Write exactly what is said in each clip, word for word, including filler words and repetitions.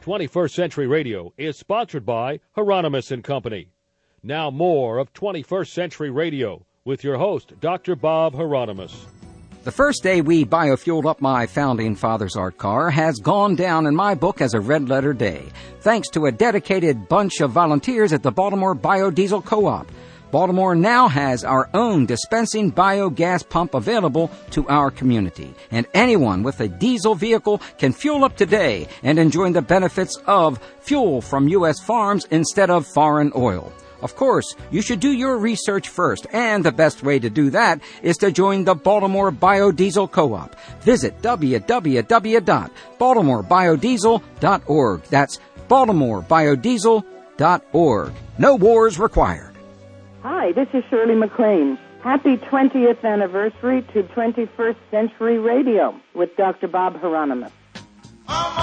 twenty-first Century Radio is sponsored by Hieronymus and Company. Now more of twenty-first Century Radio with your host, Doctor Bob Hieronymus. The first day we biofueled up my Founding Fathers art car has gone down in my book as a red-letter day, thanks to a dedicated bunch of volunteers at the Baltimore Biodiesel Co-op. Baltimore now has our own dispensing biogas pump available to our community, and anyone with a diesel vehicle can fuel up today and enjoy the benefits of fuel from U S farms instead of foreign oil. Of course, you should do your research first, and the best way to do that is to join the Baltimore Biodiesel Co-op. Visit w w w dot baltimore biodiesel dot org. That's baltimore biodiesel dot org. No wars required. Hi, this is Shirley MacLaine. Happy twentieth anniversary to twenty-first Century Radio with Doctor Bob Hieronymus. I'm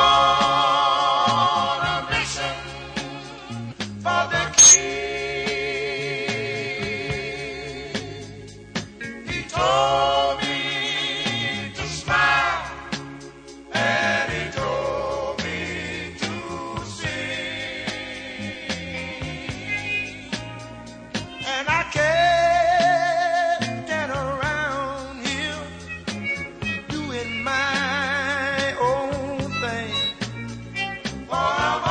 on a mission for the King. He told me to smile, and he told me to sing. And I can't get around here doing my own thing. For I'm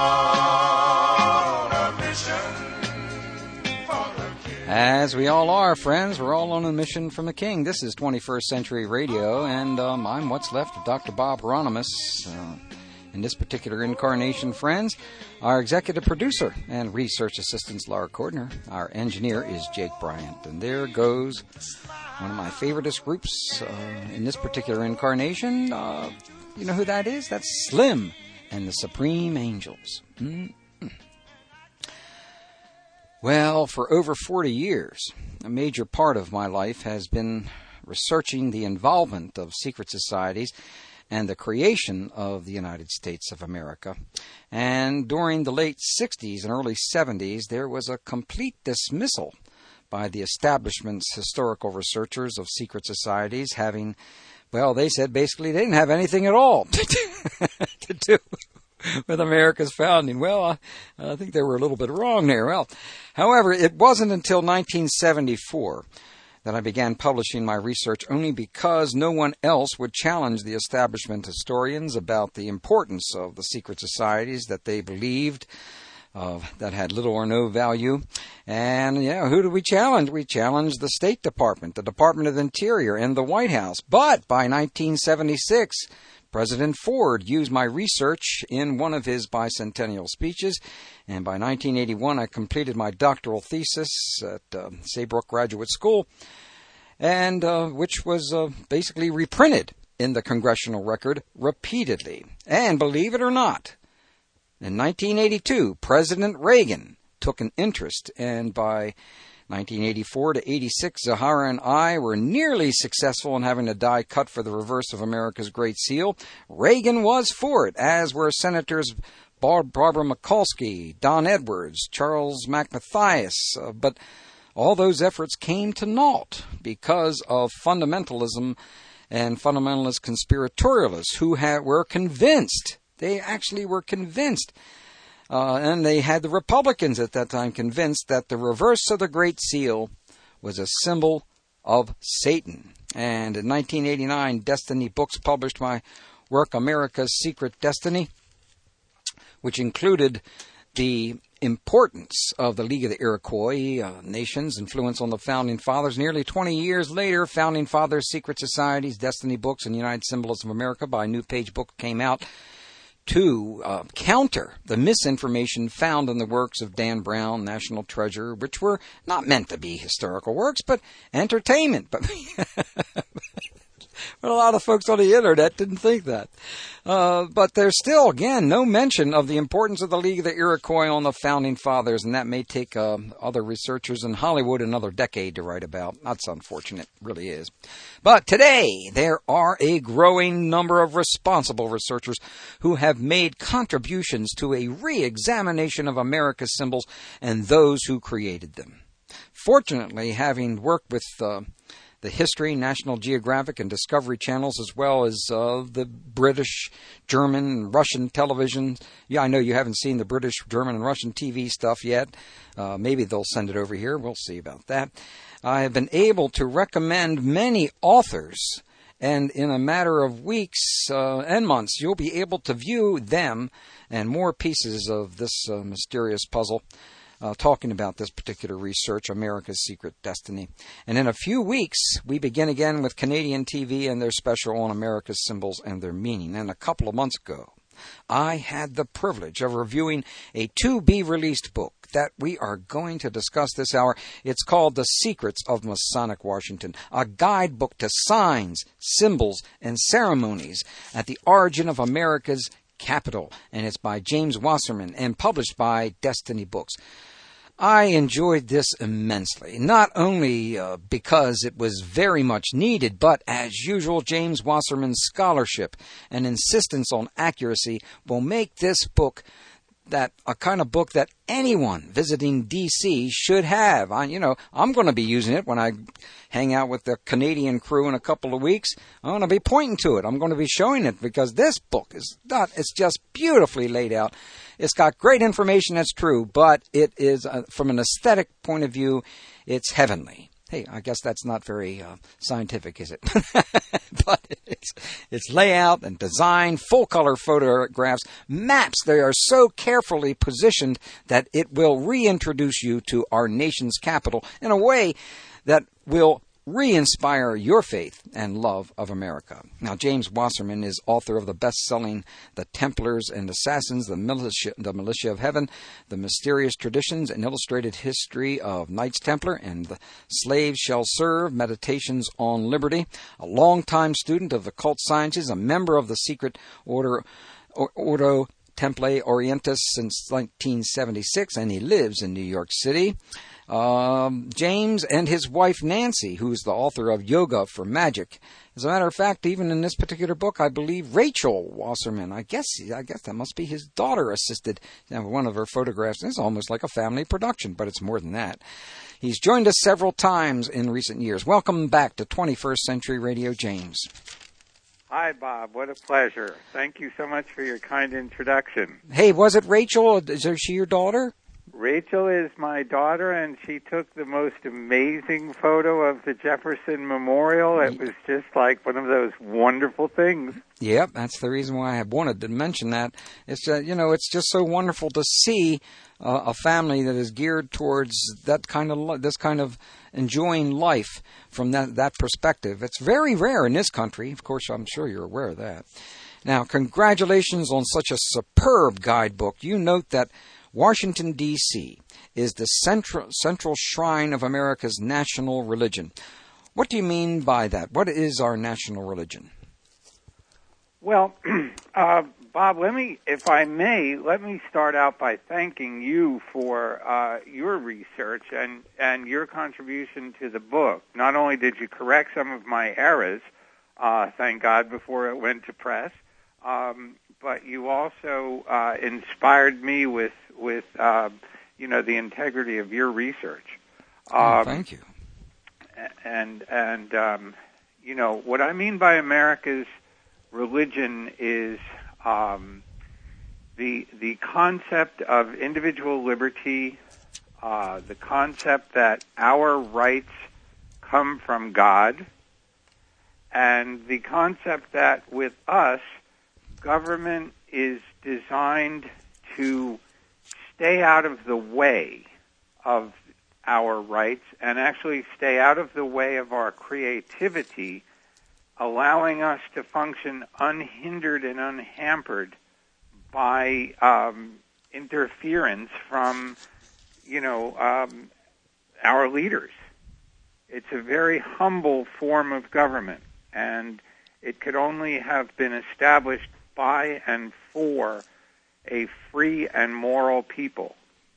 on a mission for the King. As we all are, friends, we're all on a mission from the King. This is twenty-first Century Radio, and um, I'm what's left of Doctor Bob Hieronymus. Uh, in this particular incarnation, friends, our executive producer and research assistant is Laura Cordner. Our engineer is Jake Bryant. And there goes one of my favoriteest groups uh, in this particular incarnation. Uh, you know who that is? That's Slim and the Supreme Angels. Mm-hmm. Well, for over forty years, a major part of my life has been researching the involvement of secret societies and the creation of the United States of America. And during the late sixties and early seventies, there was a complete dismissal by the establishment's historical researchers of secret societies, having, well, they said basically they didn't have anything at all to do with America's founding. Well, I, I think they were a little bit wrong there. Well, however, it wasn't until nineteen seventy-four that I began publishing my research, only because no one else would challenge the establishment historians about the importance of the secret societies that they believed uh, that had little or no value. And, yeah, who did we challenge? We challenged the State Department, the Department of the Interior, and the White House. But by nineteen seventy-six, President Ford used my research in one of his bicentennial speeches, and by nineteen eighty-one I completed my doctoral thesis at uh, Saybrook Graduate School, and uh, which was uh, basically reprinted in the Congressional Record repeatedly. And believe it or not, in nineteen eighty-two, President Reagan took an interest, and by nineteen eighty-four to eighty-six, Zahara and I were nearly successful in having a die cut for the reverse of America's Great Seal. Reagan was for it, as were Senators Barbara Mikulski, Don Edwards, Charles McMathias, uh, but all those efforts came to naught because of fundamentalism and fundamentalist conspiratorialists who had, were convinced, they actually were convinced, Uh, and they had the Republicans at that time convinced that the reverse of the Great Seal was a symbol of Satan. And in nineteen eighty-nine, Destiny Books published my work, America's Secret Destiny, which included the importance of the League of the Iroquois uh, nations' influence on the Founding Fathers. Nearly twenty years later, Founding Fathers, Secret Societies, Destiny Books, and United Symbolism of America by New Page Book came out to uh, counter the misinformation found in the works of Dan Brown, National Treasure, which were not meant to be historical works, but entertainment. But, but a lot of folks on the Internet didn't think that. Uh, but there's still, again, no mention of the importance of the League of the Iroquois on the Founding Fathers, and that may take uh, other researchers in Hollywood another decade to write about. That's unfortunate, it really is. But today, there are a growing number of responsible researchers who have made contributions to a re-examination of America's symbols and those who created them. Fortunately, having worked with uh, the History, National Geographic, and Discovery channels, as well as uh, the British, German, and Russian television. Yeah, I know you haven't seen the British, German, and Russian T V stuff yet. Uh, maybe they'll send it over here. We'll see about that. I have been able to recommend many authors, and in a matter of weeks uh, and months, you'll be able to view them and more pieces of this uh, mysterious puzzle. Uh, talking about this particular research, America's Secret Destiny. And in a few weeks, we begin again with Canadian T V and their special on America's symbols and their meaning. And a couple of months ago, I had the privilege of reviewing a to-be-released book that we are going to discuss this hour. It's called The Secrets of Masonic Washington, a guidebook to signs, symbols, and ceremonies at the origin of America's capital, and it's by James Wasserman and published by Destiny Books. I enjoyed this immensely, not only uh, because it was very much needed, but as usual, James Wasserman's scholarship and insistence on accuracy will make this book that a kind of book that anyone visiting D C should have. I, you know, I'm going to be using it when I hang out with the Canadian crew in a couple of weeks. I'm going to be pointing to it. I'm going to be showing it because this book is not, it's just beautifully laid out. It's got great information, that's true, but it is, uh, from an aesthetic point of view, it's heavenly. Hey, I guess that's not very uh, scientific, is it? But it's, it's layout and design, full-color photographs, maps. They are so carefully positioned that it will reintroduce you to our nation's capital in a way that will re-inspire your faith and love of America. Now, James Wasserman is author of the best-selling The Templars and Assassins, The Militia, the Militia of Heaven, The Mysterious Traditions and Illustrated History of Knights Templar, and The Slaves Shall Serve, Meditations on Liberty, a longtime student of the occult sciences, a member of the secret order, Ordo Temple Orientis since nineteen seventy-six, and he lives in New York City. Um, James and his wife Nancy, who's the author of Yoga for Magic. As a matter of fact, even in this particular book, I believe Rachel Wasserman, I guess I guess that must be his daughter, assisted you know, one of her photographs. It's almost like a family production, but it's more than that. He's joined us several times in recent years. Welcome back to twenty-first Century Radio, James. Hi, Bob. What a pleasure. Thank you so much for your kind introduction. Hey, was it Rachel? Is she your daughter? Rachel is my daughter, and she took the most amazing photo of the Jefferson Memorial. It was just like one of those wonderful things. Yep, that's the reason why I wanted to mention that. It's uh, you know, it's just so wonderful to see uh, a family that is geared towards that kind of this kind of enjoying life from that that perspective. It's very rare in this country. Of course, I'm sure you're aware of that. Now, congratulations on such a superb guidebook. You note that Washington, D C is the central central shrine of America's national religion. What do you mean by that? What is our national religion? Well, uh, Bob, let me, if I may, let me start out by thanking you for uh, your research and, and your contribution to the book. Not only did you correct some of my errors, uh, thank God, before it went to press, um, but you also uh, inspired me with with, uh, you know, the integrity of your research. Um, oh, thank you. And, and um, you know, what I mean by America's religion is um, the the concept of individual liberty, uh, the concept that our rights come from God, and the concept that with us, government is designed to stay out of the way of our rights and actually stay out of the way of our creativity, allowing us to function unhindered and unhampered by um, interference from, you know, um, our leaders. It's a very humble form of government, and it could only have been established by and for a free and moral people.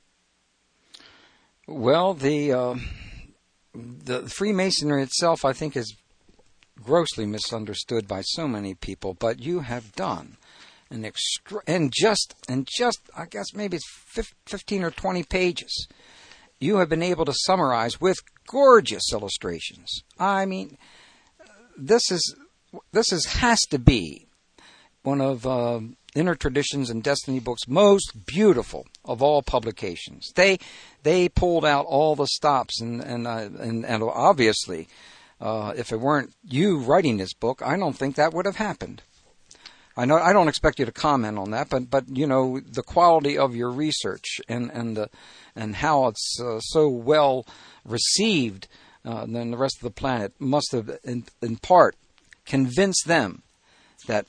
Well, the uh, the Freemasonry itself, I think, is grossly misunderstood by so many people. But you have done an extra, and just and just I guess maybe it's fifteen or twenty pages, you have been able to summarize with gorgeous illustrations. I mean, this is this is has to be one of uh, Inner Traditions and Destiny Books' most beautiful of all publications. They they pulled out all the stops, and and uh, and, and obviously, uh, if it weren't you writing this book, I don't think that would have happened. I know I don't expect you to comment on that, but but you know the quality of your research and and the and how it's uh, so well received uh, than the rest of the planet must have in, in part convinced them that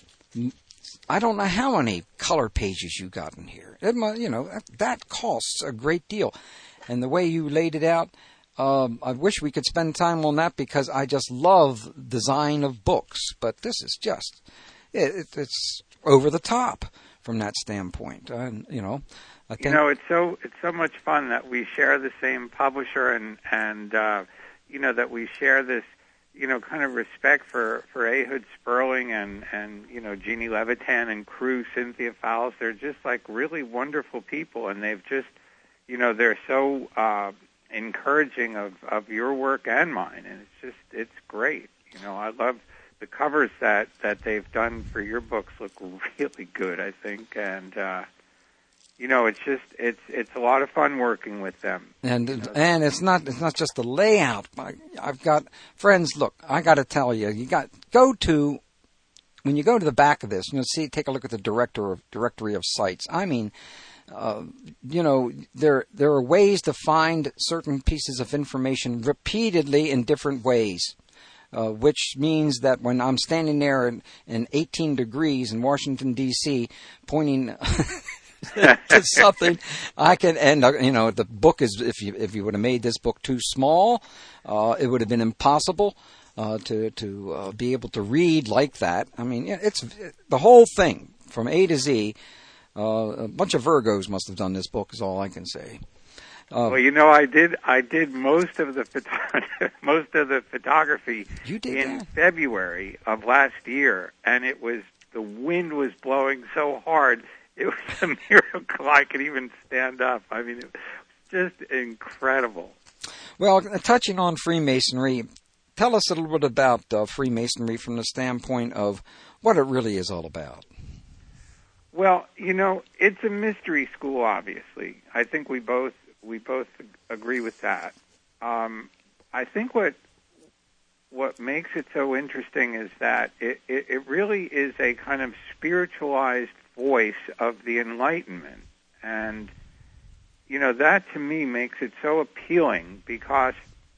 I don't know how many color pages you got in here. It, you know that, that costs a great deal, and the way you laid it out. Um, I wish we could spend time on that because I just love design of books, but this is just. It, it's over the top from that standpoint, and you know, I think you know it's so it's so much fun that we share the same publisher, and and uh, you know that we share this you know kind of respect for for Ehud Sperling and and you know Jeannie Levitan and crew, Cynthia Fowles. They're just like really wonderful people, and they've just you know they're so uh, encouraging of of your work and mine, and it's just it's great. You know, I love. The covers that, that they've done for your books look really good, I think, and uh, you know, it's just it's it's a lot of fun working with them. And you know? and it's not it's not just the layout. I, I've got friends. Look, I got to tell you, you got go to when you go to the back of this, you know, see, take a look at the director of directory of sites. I mean. Uh, you know, there there are ways to find certain pieces of information repeatedly in different ways. Uh, which means that when I'm standing there in, in eighteen degrees in Washington, D C, pointing to something, I can, and, uh, you know, the book is, if you if you would have made this book too small, uh, it would have been impossible uh, to, to uh, be able to read like that. I mean, it's the whole thing from A to Z. Uh, a bunch of Virgos must have done this book is all I can say. Uh, well, you know, I did. I did most of the photo- most of the photography you did in that? February of last year, and it was the wind was blowing so hard. It was a miracle I could even stand up. I mean, it was just incredible. Well, touching on Freemasonry, tell us a little bit about uh, Freemasonry from the standpoint of what it really is all about. Well, you know, it's a mystery school. Obviously, I think we both. We both agree with that. Um, I think what what makes it so interesting is that it, it, it really is a kind of spiritualized voice of the Enlightenment. And, you know, that to me makes it so appealing because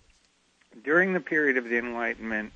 during the period of the Enlightenment,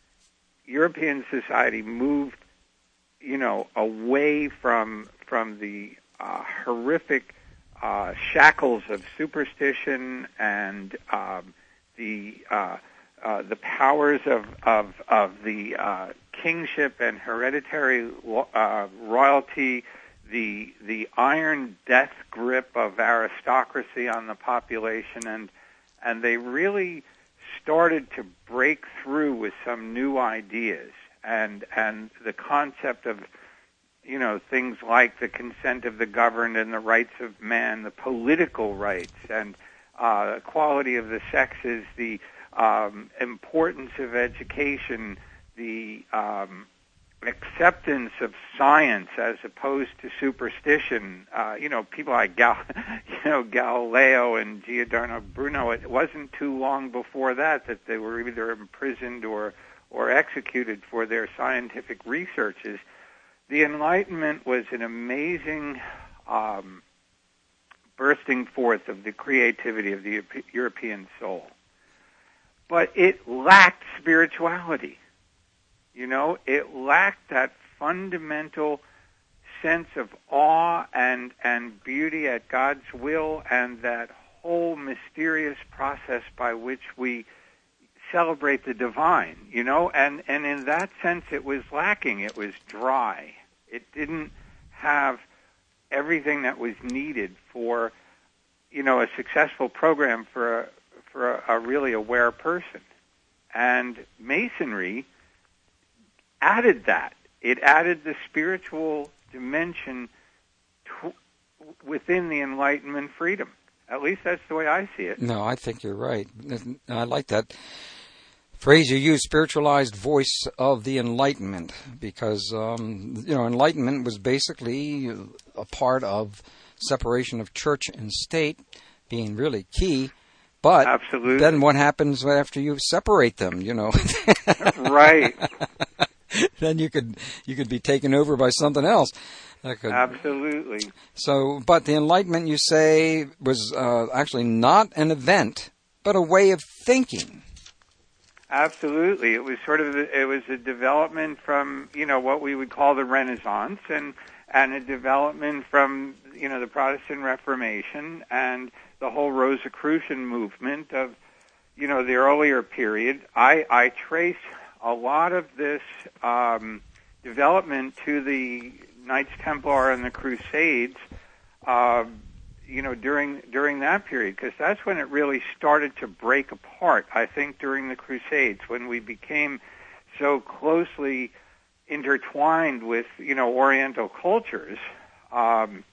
European society moved, you know, away from, from the uh, horrific Uh, shackles of superstition and um, the uh, uh, the powers of of, of the uh, kingship and hereditary uh, royalty, the the iron death grip of aristocracy on the population, and and they really started to break through with some new ideas and and the concept of you know, things like the consent of the governed and the rights of man, the political rights and uh, equality of the sexes, the um, importance of education, the um, acceptance of science as opposed to superstition. Uh, you know, people like Gal- you know Galileo and Giordano Bruno. It wasn't too long before that that they were either imprisoned or or executed for their scientific researches. The Enlightenment was an amazing um, bursting forth of the creativity of the European soul. But it lacked spirituality. You know, it lacked that fundamental sense of awe and, and beauty at God's will and that whole mysterious process by which we celebrate the divine, you know, and, and in that sense it was lacking. It was dry. It didn't have everything that was needed for, you know, a successful program for a, for a, a really aware person. And Masonry added that. It added the spiritual dimension to, within the Enlightenment freedom. At least that's the way I see it. No, I think you're right. I like that phrase you use, spiritualized voice of the Enlightenment, because, um, you know, Enlightenment was basically a part of separation of church and state being really key. But Absolutely. Then what happens after you separate them, you know? Right. Then you could you could be taken over by something else. Could, Absolutely. So, but the Enlightenment, you say, was uh, actually not an event, but a way of thinking. Absolutely. It was sort of, it was a development from, you know, what we would call the Renaissance, and, and a development from, you know, the Protestant Reformation and the whole Rosicrucian movement of, you know, the earlier period. I, I trace a lot of this um, development to the Knights Templar and the Crusades, uh, you know, during during that period, because that's when it really started to break apart. I think during the Crusades, when we became so closely intertwined with, you know, Oriental cultures, um,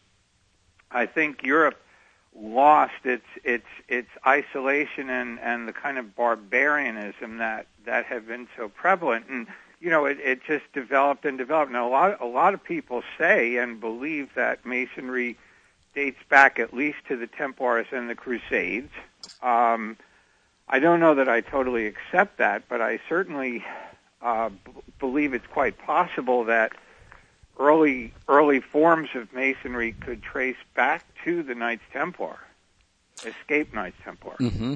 I think Europe lost its its its isolation and, and the kind of barbarianism that, that had been so prevalent. And you know, it, it just developed and developed. Now, a lot, a lot of people say and believe that Masonry dates back at least to the Templars and the Crusades. Um, I don't know that I totally accept that, but I certainly uh, b- believe it's quite possible that early early forms of Masonry could trace back to the Knights Templar, escaped Knights Templar. Mm-hmm.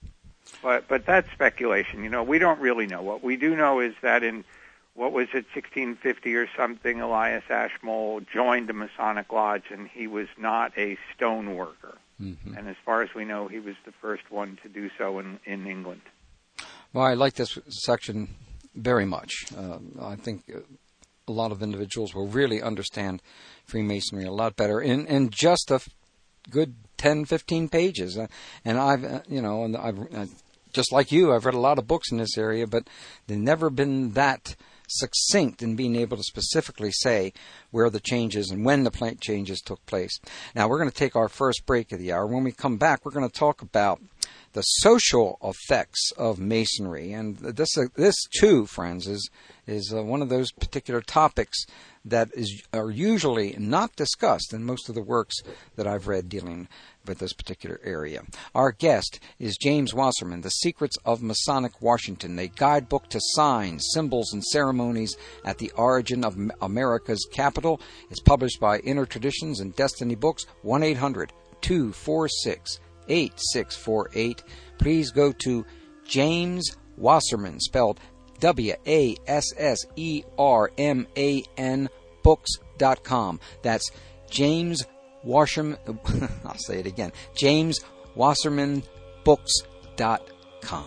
But but that's speculation. You know, we don't really know. What we do know is that in, what was it, sixteen fifty or something, Elias Ashmole joined the Masonic Lodge, and he was not a stone worker. Mm-hmm. And as far as we know, he was the first one to do so in, in England. Well, I like this section very much. Uh, I think a lot of individuals will really understand Freemasonry a lot better in, in just a f- good ten, fifteen pages. Uh, and I've, uh, you know, and I've, uh, just like you, I've read a lot of books in this area, but they've never been that succinct in being able to specifically say where the changes and when the plant changes took place. Now, we're going to take our first break of the hour. When we come back, we're going to talk about the social effects of Masonry. And this, uh, this too, friends, is is uh, one of those particular topics that is are usually not discussed in most of the works that I've read dealing with this particular area. Our guest is James Wasserman, The Secrets of Masonic Washington, a guidebook to signs, symbols, and ceremonies at the origin of America's capital. It's published by Inner Traditions and Destiny Books, one eight hundred two four six eight six four eight. Please go to James Wasserman, spelled W A S S E R M A N books dot com. That's James Wasserman, I'll say it again, James Wasserman books dot com.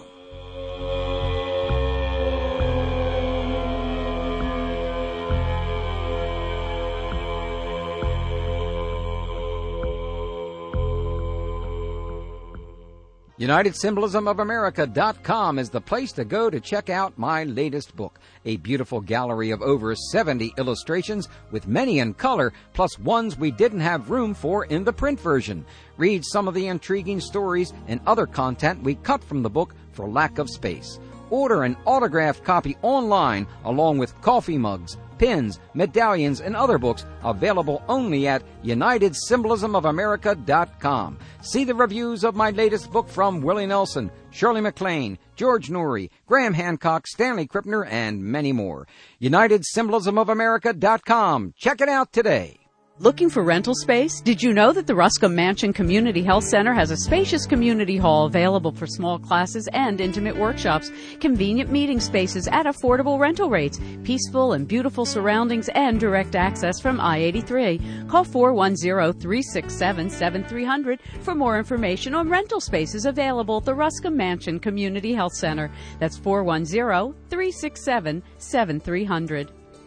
United Symbolism of America dot com is the place to go to check out my latest book, a beautiful gallery of over seventy illustrations with many in color, plus ones we didn't have room for in the print version. Read some of the intriguing stories and other content we cut from the book for lack of space. Order an autographed copy online along with coffee mugs, pins, medallions, and other books available only at United Symbolism of America dot com. See the reviews of my latest book from Willie Nelson, Shirley MacLaine, George Noory, Graham Hancock, Stanley Krippner, and many more. United Symbolism of America dot com. Check it out today. Looking for rental space? Did you know that the Ruscombe Mansion Community Health Center has a spacious community hall available for small classes and intimate workshops, convenient meeting spaces at affordable rental rates, peaceful and beautiful surroundings, and direct access from I eighty-three? Call four one zero, three six seven, seven three zero zero for more information on rental spaces available at the Ruscombe Mansion Community Health Center. That's four one zero, three six seven, seven three zero zero.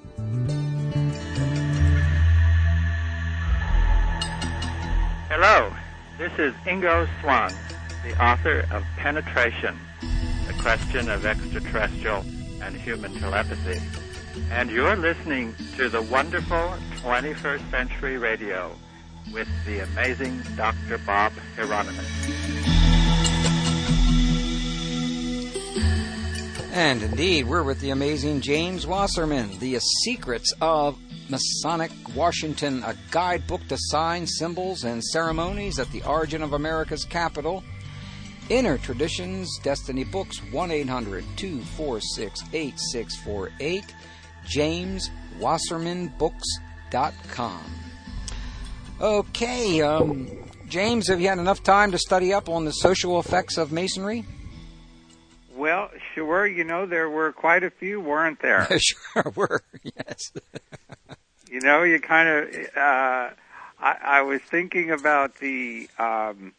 Hello, this is Ingo Swann, the author of Penetration, The Question of Extraterrestrial and Human Telepathy. And you're listening to the wonderful twenty-first Century Radio, with the amazing Doctor Bob Hieronymus. And indeed, we're with the amazing James Wasserman, The Secrets of Masonic Washington, a guidebook to signs, symbols, and ceremonies at the origin of America's capital. Inner Traditions, Destiny Books, one eight hundred two four six eight six four eight, james wasserman books dot com. Okay, um, James, have you had enough time to study up on the social effects of Masonry? Well, sure. You know, there were quite a few, weren't there? Sure were, yes. You know, you kind of, uh, I, I was thinking about the, um,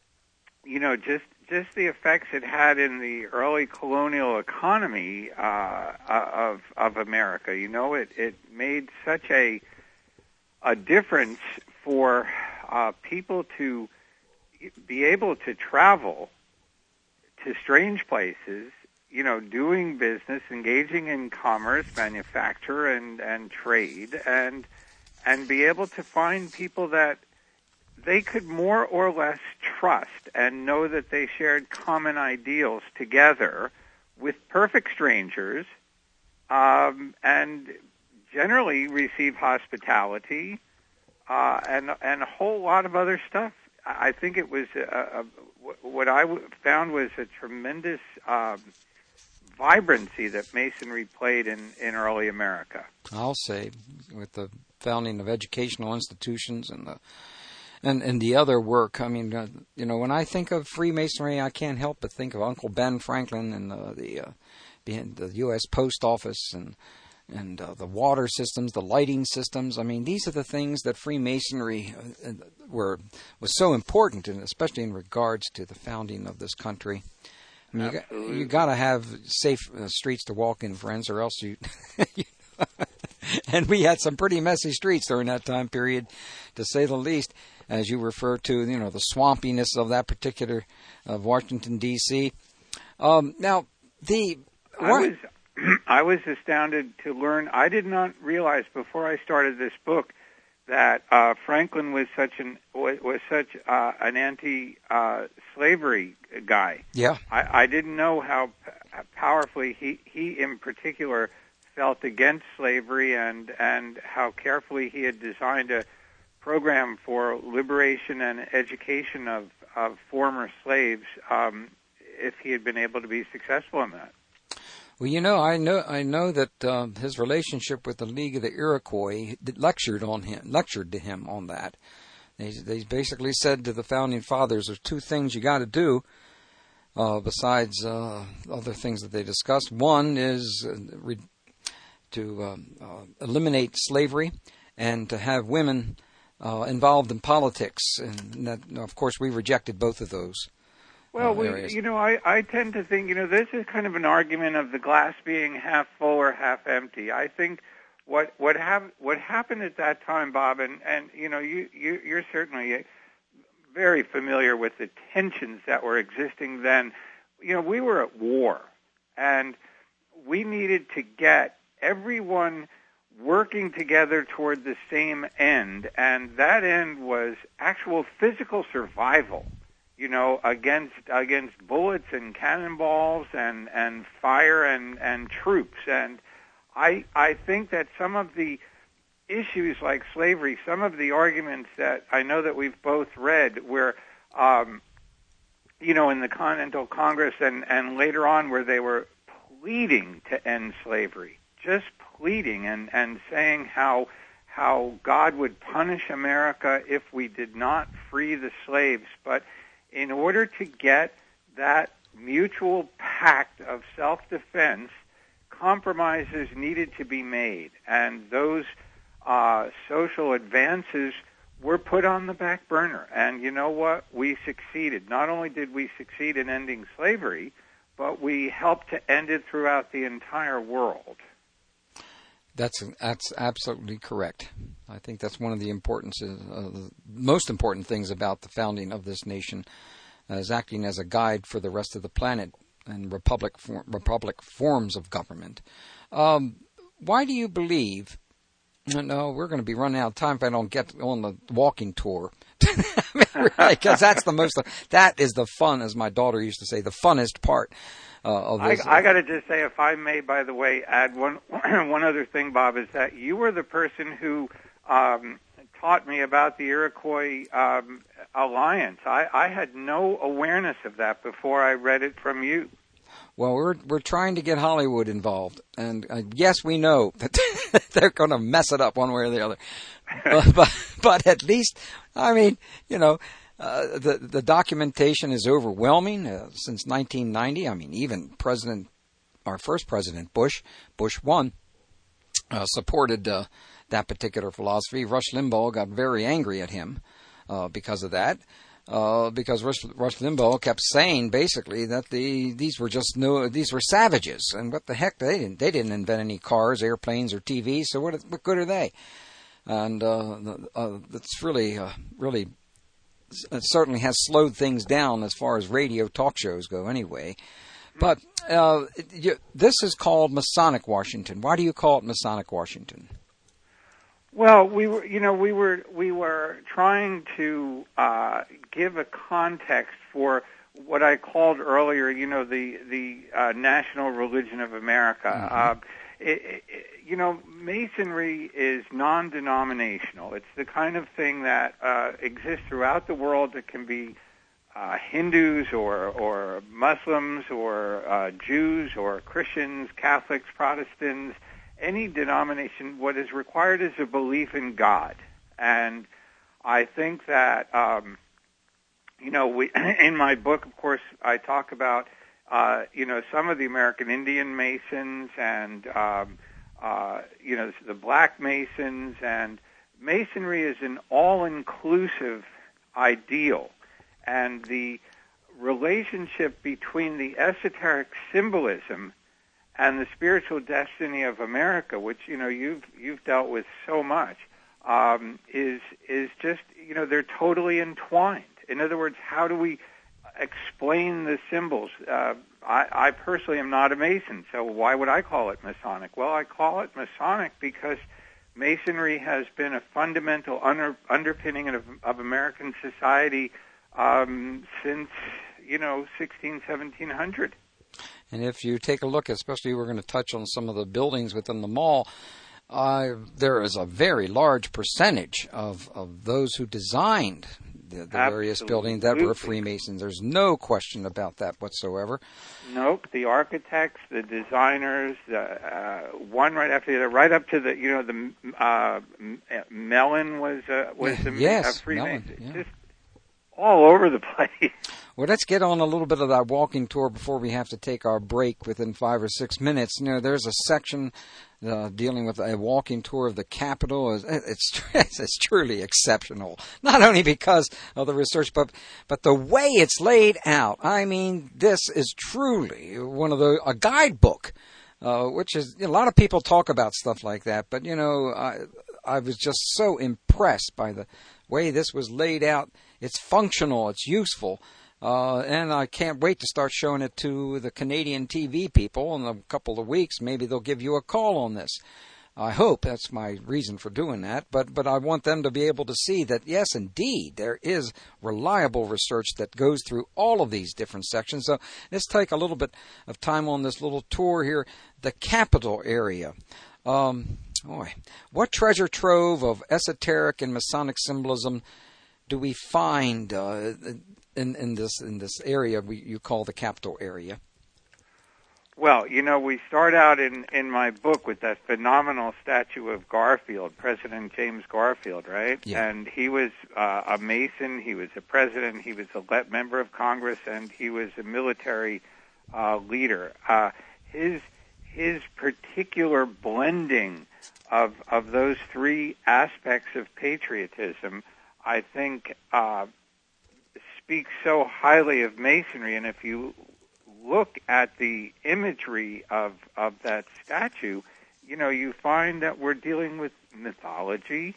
you know, just just the effects it had in the early colonial economy uh, of of America. You know, it, it made such a a difference for uh, people to be able to travel to strange places, you know, doing business, engaging in commerce, manufacture, and, and trade, and and be able to find people that they could more or less trust and know that they shared common ideals together with perfect strangers, um, and generally receive hospitality uh, and and a whole lot of other stuff. I think it was a, a, what I found was a tremendous um, vibrancy that Masonry played in, in early America. I'll say, with the founding of educational institutions and the and, and the other work. I mean, uh, you know, when I think of Freemasonry, I can't help but think of Uncle Ben Franklin and uh, the uh, the U S Post Office and and uh, the water systems, the lighting systems. I mean, these are the things that Freemasonry uh, were was so important, and especially in regards to the founding of this country. I mean, Absolutely. you, you got to have safe uh, streets to walk in, friends, or else you. you and we had some pretty messy streets during that time period, to say the least. As you refer to, you know, the swampiness of that particular of Washington D C. Um, now, the I was. I was astounded to learn. I did not realize before I started this book that uh, Franklin was such an was, was such uh, an anti-slavery uh, guy. Yeah, I, I didn't know how p- powerfully he, he in particular felt against slavery, and and how carefully he had designed a program for liberation and education of of former slaves. Um, if he had been able to be successful in that. Well, you know, I know, I know that uh, his relationship with the League of the Iroquois lectured on him, lectured to him on that. They, they basically said to the founding fathers, "There's two things you got to do, uh, besides uh, other things that they discussed. One is uh, re- to um, uh, eliminate slavery, and to have women uh, involved in politics." And that, of course, we rejected both of those. Well, uh, we, areas. you know, I, I tend to think, you know, this is kind of an argument of the glass being half full or half empty. I think what what hap- what happened at that time, Bob, and, and you know, you, you, you're certainly very familiar with the tensions that were existing then. You know, we were at war, and we needed to get everyone working together toward the same end, and that end was actual physical survival. You know, against against bullets and cannonballs and, and fire and, and troops. And I I think that some of the issues like slavery, some of the arguments that I know that we've both read where, um, you know, in the Continental Congress and, and later on where they were pleading to end slavery, just pleading and, and saying how how God would punish America if we did not free the slaves. But in order to get that mutual pact of self-defense, compromises needed to be made, and those uh, social advances were put on the back burner. And you know what? We succeeded. Not only did we succeed in ending slavery, but we helped to end it throughout the entire world. That's that's absolutely correct. I think that's one of the importance, uh, the most important things about the founding of this nation, uh, is acting as a guide for the rest of the planet and republic for, republic forms of government. Um, why do you believe No, we're going to be running out of time if I don't get on the walking tour. I mean, really, because that's the most, that is the fun, as my daughter used to say, the funnest part uh, of this. I, I got to just say, if I may, by the way, add one one other thing, Bob, is that you were the person who um, taught me about the Iroquois um, alliance. I, I had no awareness of that before I read it from you. Well, we're we're trying to get Hollywood involved, and uh, yes, we know that they're going to mess it up one way or the other. uh, but but at least, I mean, you know, uh, the the documentation is overwhelming uh, since nineteen ninety. I mean, even President, our first President Bush, Bush one, uh, supported uh, that particular philosophy. Rush Limbaugh got very angry at him uh, because of that. Uh, because Rush, Rush Limbaugh kept saying basically that the these were just no these were savages, and what the heck, they didn't they didn't invent any cars, airplanes, or T Vs, so what what good are they? And uh, uh, it's really uh, really it certainly has slowed things down as far as radio talk shows go, anyway. But uh, it, you, this is called Masonic Washington. Why do you call it Masonic Washington? Well, we were, you know, we were we were trying to uh, give a context for what I called earlier, you know, the the uh, national religion of America. Mm-hmm. Uh, it, it, you know, Masonry is non-denominational. It's the kind of thing that uh, exists throughout the world. That can be uh, Hindus or or Muslims or uh, Jews or Christians, Catholics, Protestants. Any denomination, what is required is a belief in God. And I think that, um, you know, we, in my book, of course, I talk about, uh, you know, some of the American Indian Masons and, um, uh, you know, the Black Masons. And Masonry is an all-inclusive ideal. And the relationship between the esoteric symbolism and the spiritual destiny of America, which, you know, you've you've dealt with so much, um, is is just, you know, they're totally entwined. In other words, how do we explain the symbols? Uh, I, I personally am not a Mason, so why would I call it Masonic? Well, I call it Masonic because Masonry has been a fundamental under, underpinning of, of American society um, since, you know, sixteen, seventeen hundred. And if you take a look, especially we're going to touch on some of the buildings within the mall, uh, there is a very large percentage of, of those who designed the, the various buildings that were Freemasons. There's no question about that whatsoever. Nope. The architects, the designers, the, uh, one right after the other, right up to the, you know, the uh, Mellon was uh, was a, yes, a Freemason. Mellon, yeah. Just all over the place. Well, let's get on a little bit of that walking tour before we have to take our break within five or six minutes. You know, there's a section uh, dealing with a walking tour of the Capitol. It's, it's it's truly exceptional, not only because of the research, but but the way it's laid out. I mean, this is truly one of the a guidebook, uh, which is, you know, a lot of people talk about stuff like that, but you know, I I was just so impressed by the way this was laid out. It's functional, it's useful. Uh, and I can't wait to start showing it to the Canadian T V people in a couple of weeks. Maybe they'll give you a call on this. I hope that's my reason for doing that. But but I want them to be able to see that, yes, indeed, there is reliable research that goes through all of these different sections. So let's take a little bit of time on this little tour here. The Capitol area. Um, boy, what treasure trove of esoteric and Masonic symbolism do we find uh, in, in this in this area we, you call the Capitol area? Well, you know, we start out in, in my book with that phenomenal statue of Garfield, President James Garfield, right? Yeah. And he was uh, a Mason, he was a president, he was a le- member of Congress, and he was a military uh, leader. Uh, his his particular blending of of those three aspects of patriotism, I think, uh, speaks so highly of Masonry. And if you look at the imagery of, of that statue, you know, you find that we're dealing with mythology.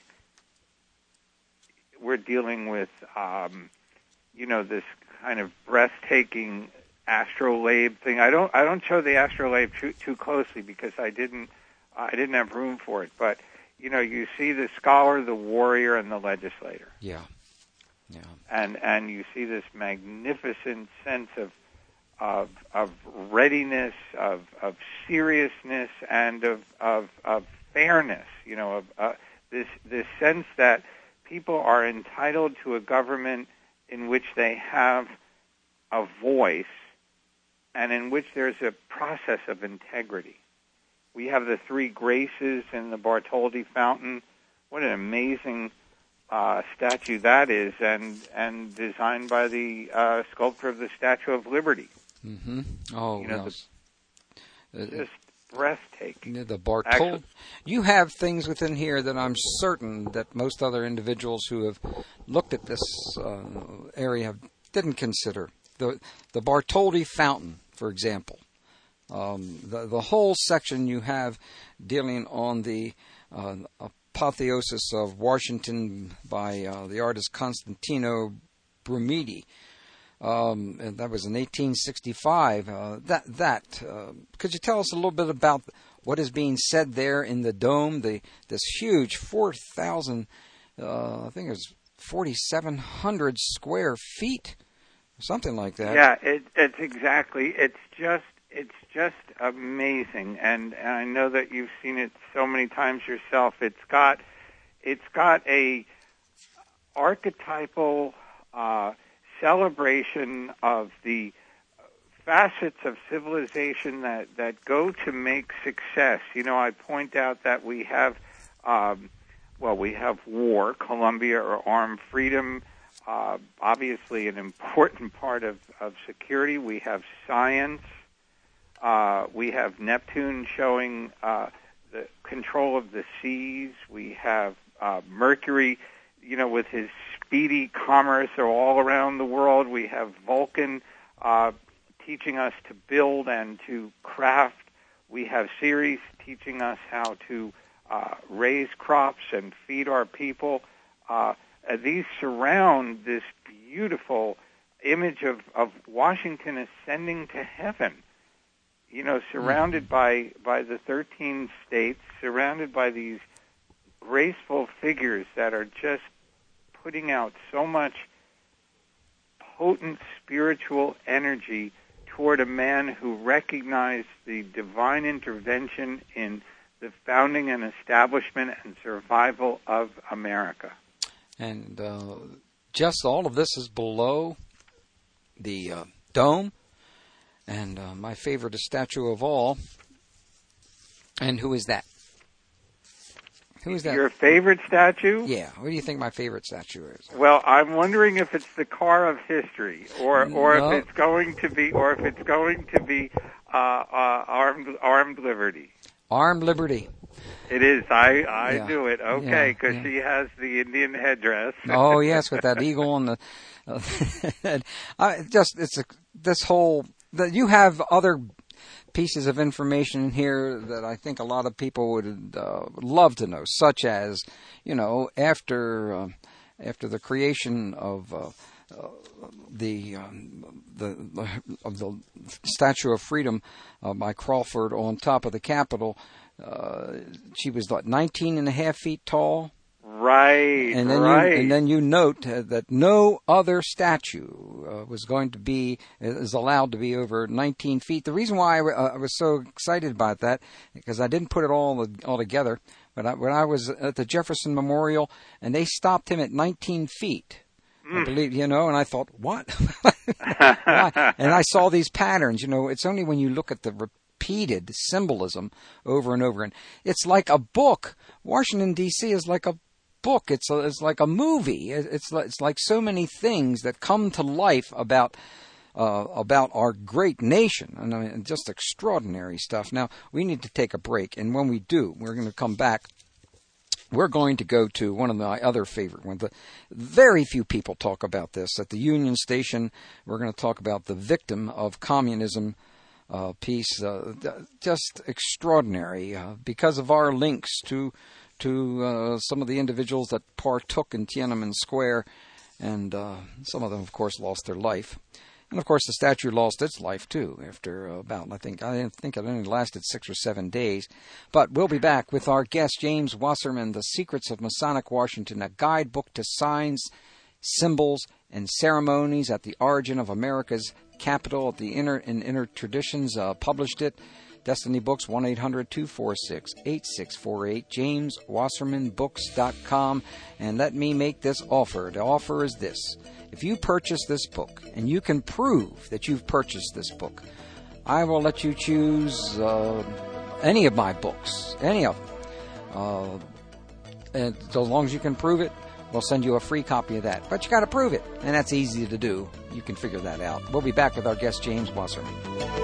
We're dealing with, um, you know, this kind of breathtaking astrolabe thing. I don't, I don't show the astrolabe too, too closely because I didn't, I didn't have room for it. But you know, you see the scholar, the warrior, and the legislator. Yeah. Yeah. And and you see this magnificent sense of of of readiness, of of seriousness, and of of, of fairness. You know, of uh, this this sense that people are entitled to a government in which they have a voice and in which there's a process of integrity. We have the three graces in the Bartholdi Fountain. What an amazing uh, statue that is, and and designed by the uh, sculptor of the Statue of Liberty. Mm-hmm. Oh, you know, yes. the, just breathtaking. The Bartholdi. You have things within here that I'm certain that most other individuals who have looked at this uh, area didn't consider. The the Bartholdi Fountain, for example. Um, the the whole section you have dealing on the uh, apotheosis of Washington by uh, the artist Constantino Brumidi. Um, and that was in eighteen sixty-five. Uh, that that uh, could you tell us a little bit about what is being said there in the dome? The this huge four thousand, uh, I think it was forty-seven hundred square feet, something like that. Yeah, it, it's exactly. It's just it's just amazing, and, and I know that you've seen it so many times yourself. It's got it's got a archetypal Uh, celebration of the facets of civilization that, that go to make success. You know, I point out that we have, um, well, we have war, Columbia, or armed freedom, uh, obviously an important part of, of security. We have science. Uh, we have Neptune showing uh, the control of the seas. We have uh, Mercury, you know, with his speedy commerce all around the world. We have Vulcan uh, teaching us to build and to craft. We have Ceres teaching us how to uh, raise crops and feed our people. Uh, these surround this beautiful image of, of Washington ascending to heaven, you know, surrounded by, by the thirteen states, surrounded by these graceful figures that are just putting out so much potent spiritual energy toward a man who recognized the divine intervention in the founding and establishment and survival of America. And uh, just all of this is below the uh, dome. And uh, my favorite statue of all. And who is that? Who is that? Your favorite statue? Yeah. What do you think my favorite statue is? Well, I'm wondering if it's the car of history, or or No. if it's going to be, or if it's going to be uh, uh, armed armed liberty. Armed Liberty. It is. I I Yeah. do it. Okay, Yeah, because yeah. she has the Indian headdress. Oh yes, with that eagle on the. Uh, I just it's a this whole that you have other pieces of information here that I think a lot of people would uh, love to know, such as, you know, after uh, after the creation of uh, uh, the, um, the the of the Statue of Freedom uh, by Crawford on top of the Capitol, uh, she was what, nineteen and a half feet tall. Right, And then right. you and then you note uh, that no other statue uh, was going to be is allowed to be over nineteen feet. The reason why I, uh, I was so excited about that, because I didn't put it all all together, but I, when I was at the Jefferson Memorial and they stopped him at nineteen feet, mm. I believe, you know, and I thought, what? And I saw these patterns. You know, it's only when you look at the repeated symbolism over and over, and it's like a book. Washington D C is like a book. It's a, it's like a movie. It's it's like so many things that come to life about uh, about our great nation, and I mean, just extraordinary stuff. Now we need to take a break, and when we do, we're going to come back. We're going to go to one of my other favorite ones. The very few people talk about this at the Union Station. We're going to talk about the victim of communism. Uh, piece, uh, just extraordinary uh, because of our links to to uh, some of the individuals that partook in Tiananmen Square, and uh, some of them, of course, lost their life. And, of course, the statue lost its life, too, after about, I think, I think it only lasted six or seven days. But we'll be back with our guest, James Wasserman, The Secrets of Masonic Washington, a guidebook to signs, symbols, and ceremonies at the origin of America's capital. At the Inner and Inner Traditions uh, published it. Destiny Books, one eight hundred two four six eight six four eight, james wasserman books dot com. And let me make this offer. The offer is this. If you purchase this book, and you can prove that you've purchased this book, I will let you choose uh, any of my books, any of them. Uh, and so long as you can prove it, we'll send you a free copy of that. But you got to prove it, and that's easy to do. You can figure that out. We'll be back with our guest, James Wasserman.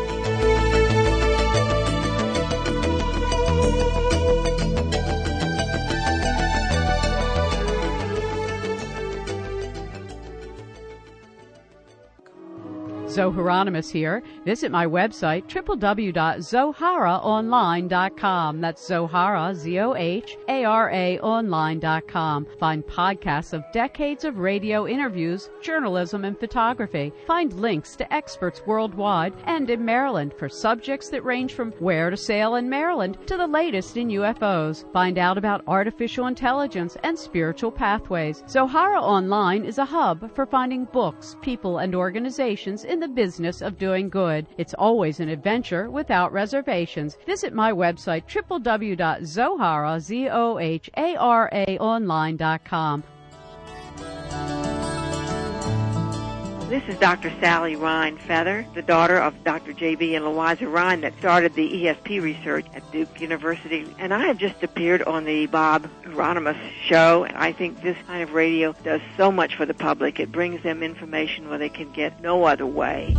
Zoe Hieronymus here. Visit my website, w w w dot zohara online dot com. That's Zohara, Z O H A R A, online dot com. Find podcasts of decades of radio interviews, journalism, and photography. Find links to experts worldwide and in Maryland for subjects that range from where to sail in Maryland to the latest in U F Os. Find out about artificial intelligence and spiritual pathways. Zohara Online is a hub for finding books, people, and organizations in the business of doing good. It's always an adventure without reservations. Visit my website, w w w dot zohara, Z O H A R A, online dot com. This is Doctor Sally Rhine Feather, the daughter of Doctor J B and Louisa Rhine that started the E S P research at Duke University. And I have just appeared on the Bob Hieronymus show. And I think this kind of radio does so much for the public. It brings them information where they can get no other way.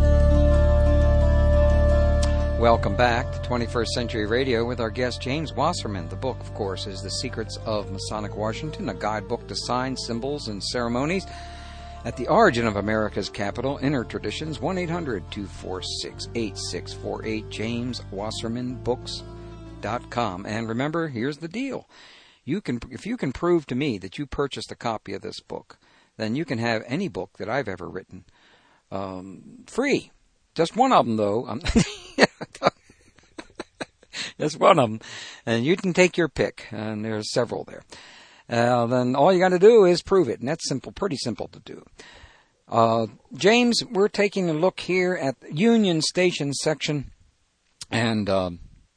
Welcome back to twenty-first Century Radio with our guest, James Wasserman. The book, of course, is The Secrets of Masonic Washington, a guidebook to signs, symbols, and ceremonies at the origin of America's capital, Inner Traditions, one eight hundred two four six eight six four eight, james wasserman books dot com. And remember, here's the deal. You can, if you can prove to me that you purchased a copy of this book, then you can have any book that I've ever written um, free. Just one of them, though. Just one of them. And you can take your pick, and there's several there. Uh, then all you got to do is prove it, and that's simple, pretty simple to do. Uh, James, we're taking a look here at the Union Station section, and uh,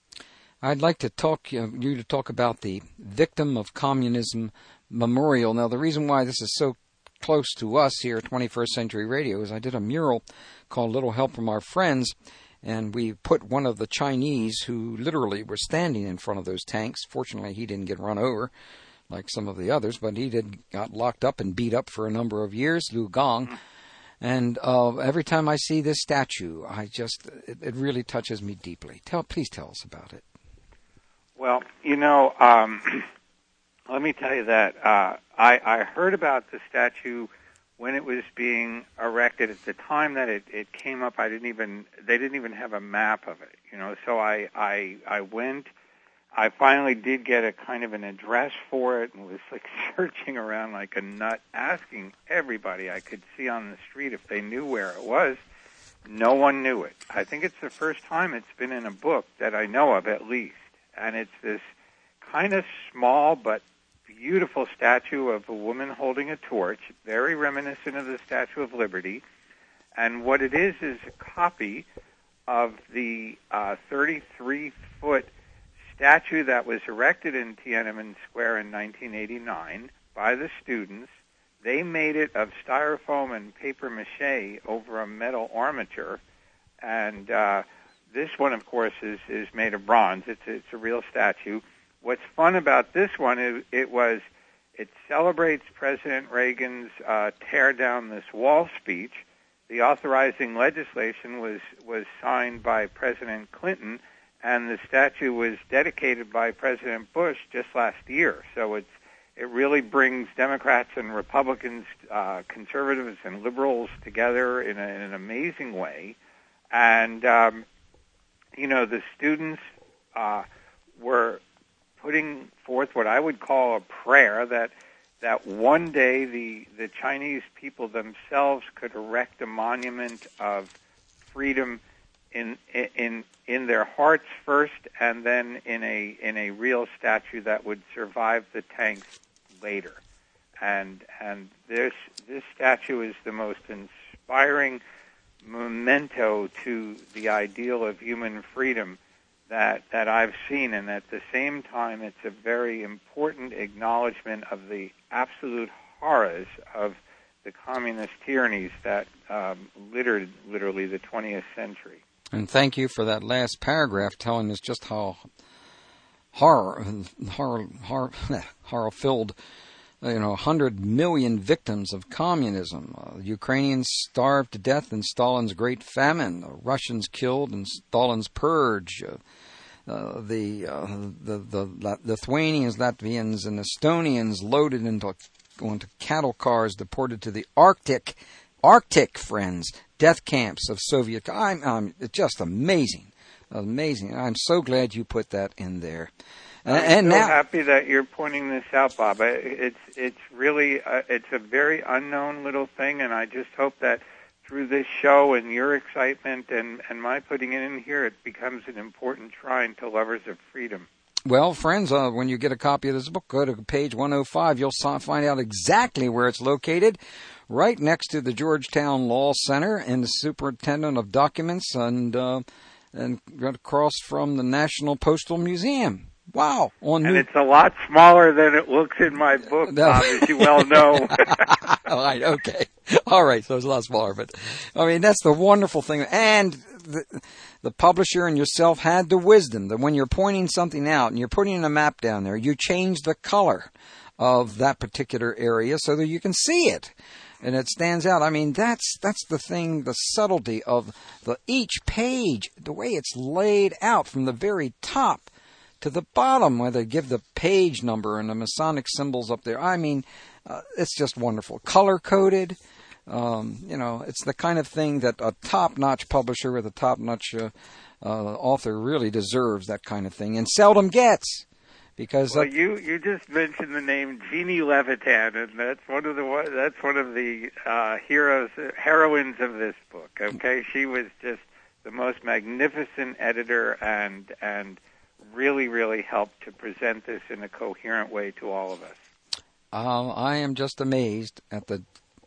I'd like to talk uh, you to talk about the Victim of Communism Memorial. Now, the reason why this is so close to us here at twenty-first Century Radio is I did a mural called Little Help from Our Friends, and we put one of the Chinese who literally were standing in front of those tanks. Fortunately, he didn't get run over like some of the others, but he did got locked up and beat up for a number of years, Liu Gong. And uh, every time I see this statue, I just it, it really touches me deeply. Tell, please tell us about it. Well, you know, um, let me tell you that uh, I, I heard about the statue when it was being erected. At the time that it, it came up, I didn't even they didn't even have a map of it. You know, so I I, I went. I finally did get a kind of an address for it and was like searching around like a nut, asking everybody I could see on the street if they knew where it was. No one knew it. I think it's the first time it's been in a book that I know of, at least. And it's this kind of small but beautiful statue of a woman holding a torch, very reminiscent of the Statue of Liberty. And what it is is a copy of the uh, thirty-three foot statue that was erected in Tiananmen Square in nineteen eighty-nine by the students. They made it of styrofoam and paper mache over a metal armature, and uh, this one, of course, is, is made of bronze. It's it's a real statue. What's fun about this one is it was it celebrates President Reagan's uh, "Tear Down This Wall" speech. The authorizing legislation was was signed by President Clinton, and the statue was dedicated by President Bush just last year. So it's it really brings Democrats and Republicans, uh, conservatives and liberals together in, a, in an amazing way. And, um, you know, the students uh, were putting forth what I would call a prayer that that one day the, the Chinese people themselves could erect a monument of freedom in in in their hearts first, and then in a in a real statue that would survive the tanks later. And and this this statue is the most inspiring memento to the ideal of human freedom that that I've seen, and at the same time, it's a very important acknowledgement of the absolute horrors of the communist tyrannies that um, littered literally the twentieth century. And thank you for that last paragraph telling us just how horror, horror, horror, horror-filled, you know, one hundred million victims of communism. Uh, Ukrainians starved to death in Stalin's Great Famine. The Russians killed in Stalin's Purge. Uh, uh, the, uh, the the Lithuanians, Latvians, and Estonians loaded into into cattle cars, deported to the Arctic. Arctic, friends, death camps of Soviet. I'm, I'm it's just amazing, amazing. I'm so glad you put that in there. I'm and so now, happy that you're pointing this out, Bob. It's it's really uh, it's a very unknown little thing, and I just hope that through this show and your excitement and, and my putting it in here, it becomes an important shrine to lovers of freedom. Well, friends, uh, when you get a copy of this book, go to page one oh five. You'll find out exactly where it's located, right next to the Georgetown Law Center and the Superintendent of Documents, and uh, and right across from the National Postal Museum. Wow. On and New- it's a lot smaller than it looks in my book, Bob, as you well know. All right, okay. All right, so it's a lot smaller. But, I mean, that's the wonderful thing. And the, the publisher and yourself had the wisdom that when you're pointing something out and you're putting a map down there, you change the color of that particular area so that you can see it. And it stands out. I mean, that's that's the thing, the subtlety of the each page, the way it's laid out from the very top to the bottom, where they give the page number and the Masonic symbols up there. I mean, uh, it's just wonderful. Color-coded. Um, you know, it's the kind of thing that a top-notch publisher with a top-notch uh, uh, author really deserves, that kind of thing, and seldom gets. Because well, uh, you, you just mentioned the name Jeannie Levitan, and that's one of the that's one of the uh, heroes heroines of this book. Okay, she was just the most magnificent editor, and and really really helped to present this in a coherent way to all of us. Uh, I am just amazed at the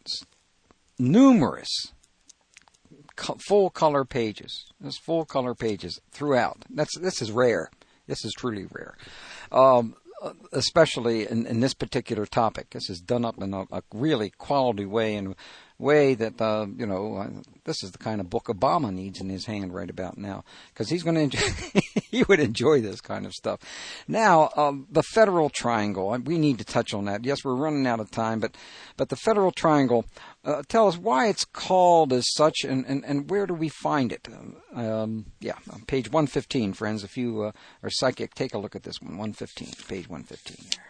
numerous co- full color pages. There's full color pages throughout. That's this is rare. This is truly rare. Um, especially in, in this particular topic. This is done up in a, a really quality way, and way that, uh, you know, uh, this is the kind of book Obama needs in his hand right about now, because he's going to enjoy, he would enjoy this kind of stuff. Now, um, the Federal Triangle, we need to touch on that. Yes, we're running out of time, but, but the Federal Triangle, uh, tell us why it's called as such, and, and, and where do we find it? Um, yeah, page one fifteen, friends. If you uh, are psychic, take a look at this one, one fifteen, page one fifteen there.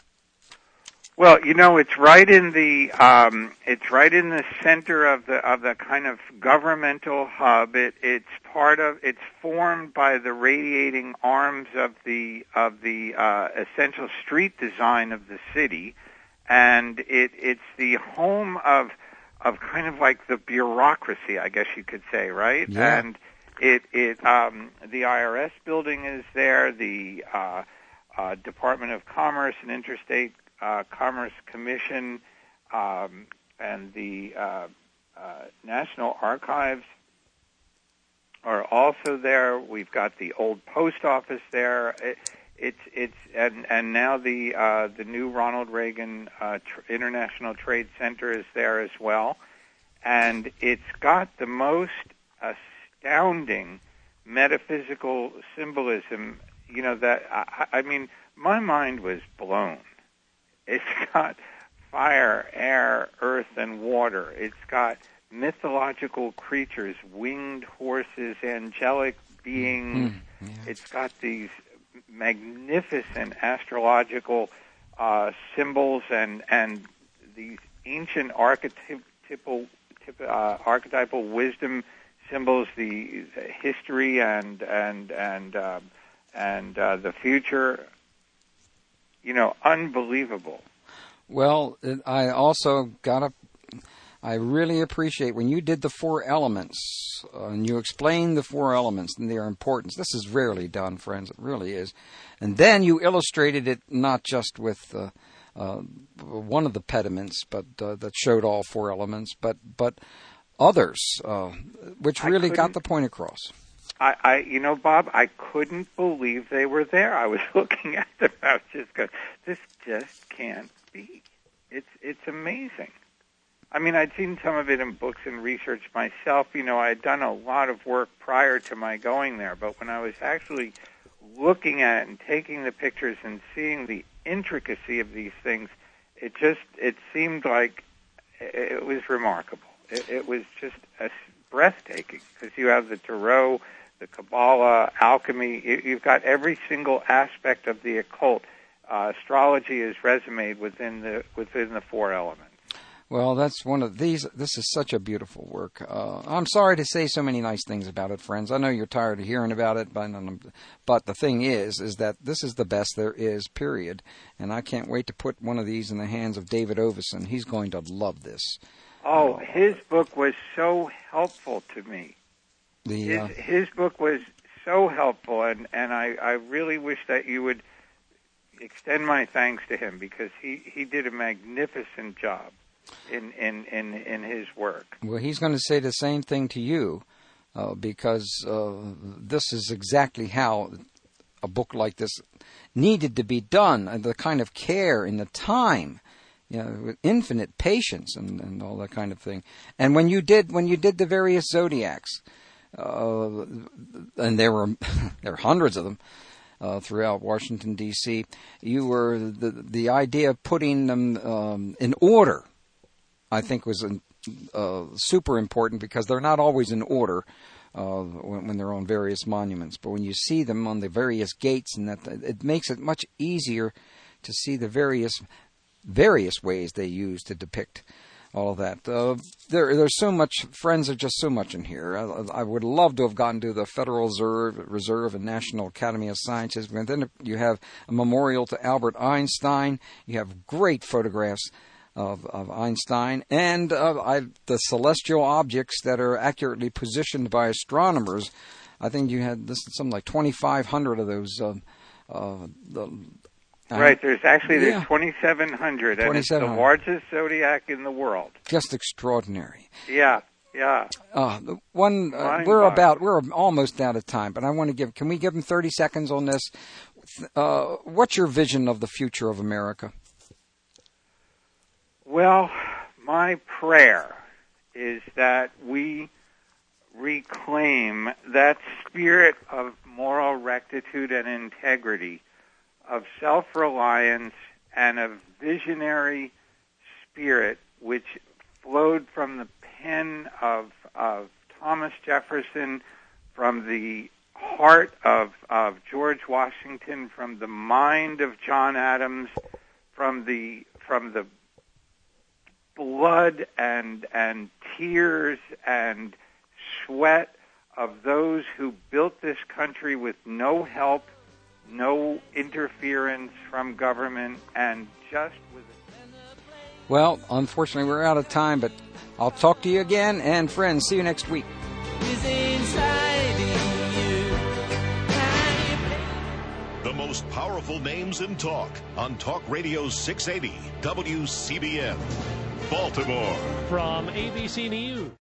Well, you know, it's right in the um, it's right in the center of the of the kind of governmental hub. It, it's part of it's formed by the radiating arms of the of the uh, essential street design of the city, and it it's the home of of kind of like the bureaucracy, I guess you could say, right? Yeah. And it it um, the I R S building is there, the uh, uh, Department of Commerce and Interstate Uh, Commerce Commission, um, and the uh, uh, National Archives are also there. We've got the old post office there. It, it's it's and and now the uh, the new Ronald Reagan uh, tr- International Trade Center is there as well, and it's got the most astounding metaphysical symbolism. You know that I, I mean, my mind was blown. It's got fire, air, earth, and water. It's got mythological creatures, winged horses, angelic beings. Mm, yeah. It's got these magnificent astrological uh, symbols and and these ancient archetypal uh, archetypal wisdom symbols, the, the history and and and uh, and uh, the future. You know, unbelievable. Well, it, I also got to, I really appreciate when you did the four elements, uh, and you explained the four elements and their importance. This is rarely done, friends. It really is. And then you illustrated it not just with uh, uh, one of the pediments, but uh, that showed all four elements, but but others, uh, which really got the point across. I, I, you know, Bob, I couldn't believe they were there. I was looking at them. I was just going, this just can't be. It's it's amazing. I mean, I'd seen some of it in books and research myself. You know, I had done a lot of work prior to my going there, but when I was actually looking at it and taking the pictures and seeing the intricacy of these things, it just, it seemed like it was remarkable. It, it was just a breathtaking, because you have the Tarot, the Kabbalah, alchemy. You've got every single aspect of the occult. Uh, astrology is resumed within the within the four elements. Well, that's one of these. This is such a beautiful work. Uh, I'm sorry to say so many nice things about it, friends. I know you're tired of hearing about it, but but the thing is, is that this is the best there is, period. And I can't wait to put one of these in the hands of David Ovison. He's going to love this. Oh, uh, his book was so helpful to me. The, uh, his, his book was so helpful, and, and I, I really wish that you would extend my thanks to him, because he, he did a magnificent job in, in, in, in his work. Well, he's going to say the same thing to you, uh, because uh, this is exactly how a book like this needed to be done, and the kind of care and the time, you know, with infinite patience and, and all that kind of thing. And when you did when you did the various zodiacs, uh, and there were there were hundreds of them uh, throughout Washington D C, you were the the idea of putting them um, in order, I think, was uh, super important, because they're not always in order uh, when, when they're on various monuments. But when you see them on the various gates, and that, it makes it much easier to see the various various ways they use to depict all of that. Uh, there, there's so much, friends, there's just so much in here. I, I would love to have gotten to the Federal Reserve, Reserve and National Academy of Sciences. And then you have a memorial to Albert Einstein. You have great photographs of, of Einstein, and uh, I, the celestial objects that are accurately positioned by astronomers. I think you had this something like twenty-five hundred of those. Uh, uh, the, Right, there's actually there's yeah. twenty-seven hundred, and it's the largest zodiac in the world. Just extraordinary. Yeah, yeah. Uh, the one uh, we're about we're almost out of time, but I want to give. Can we give them thirty seconds on this? Uh, what's your vision of the future of America? Well, my prayer is that we reclaim that spirit of moral rectitude and integrity, of self-reliance, and of visionary spirit, which flowed from the pen of, of Thomas Jefferson, from the heart of, of George Washington, from the mind of John Adams, from the from the blood and and tears and sweat of those who built this country with no help, no interference from government, and just with it. Well, unfortunately, we're out of time, but I'll talk to you again, and friends, see you next week. The most powerful names in talk on Talk Radio six eighty W C B M, Baltimore. From A B C News.